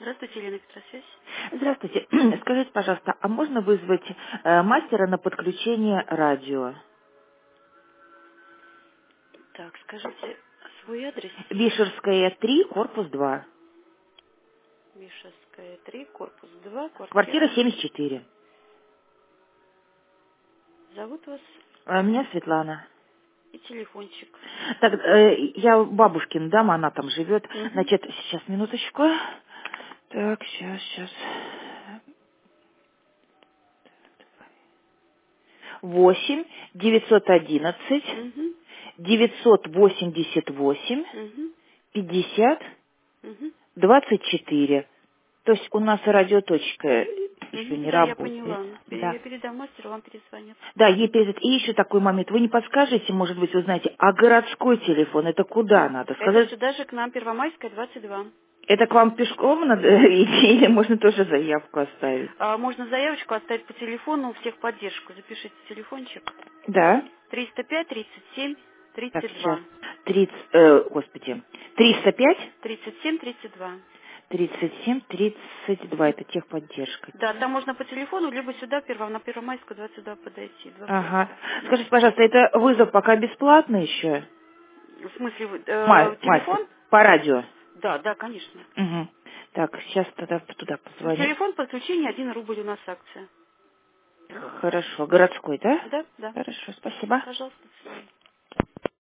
Здравствуйте, Елена Петросвязь. Здравствуйте. Скажите, пожалуйста, а можно вызвать мастера на подключение радио? Так, скажите свой адрес. Вишерская, 3, корпус 2. Мишевская, 3, корпус 2, Квартира квартира. 74. Зовут вас Меня Светлана. и телефончик. Так, я бабушкин дам, она там живет. Угу. Значит, сейчас, минуточку. Так, сейчас. 8 911 Угу. 988 Угу. 50 Угу. 24. То есть у нас радиоточка еще Угу. не Да, я работает. поняла. Да. Я передам мастеру, вам перезвонят. Да, ей передать. И еще такой момент. Вы не подскажете, может быть, вы знаете, а городской телефон, это куда надо Это сказать? сюда же к нам, Первомайская, 22. Это к вам пешком надо идти или можно тоже заявку оставить? Можно заявочку оставить по телефону, у всех поддержку. Запишите телефончик. Да. 305 37 Так, сейчас. 32. Господи. 305 37 32. 37 32. Это техподдержка. Да, там можно по телефону, либо сюда, на Первомайскую, 22 подойти. Два Ага. пункта. Скажите, пожалуйста, это вызов пока бесплатный еще? В смысле, Мастер. телефон? По радио. Да, да, конечно. Угу. Так, сейчас тогда туда позвоню. Телефон подключения 1 рубль у нас акция. Хорошо. Городской, да? Да, да. Хорошо, спасибо. Пожалуйста, до свидания.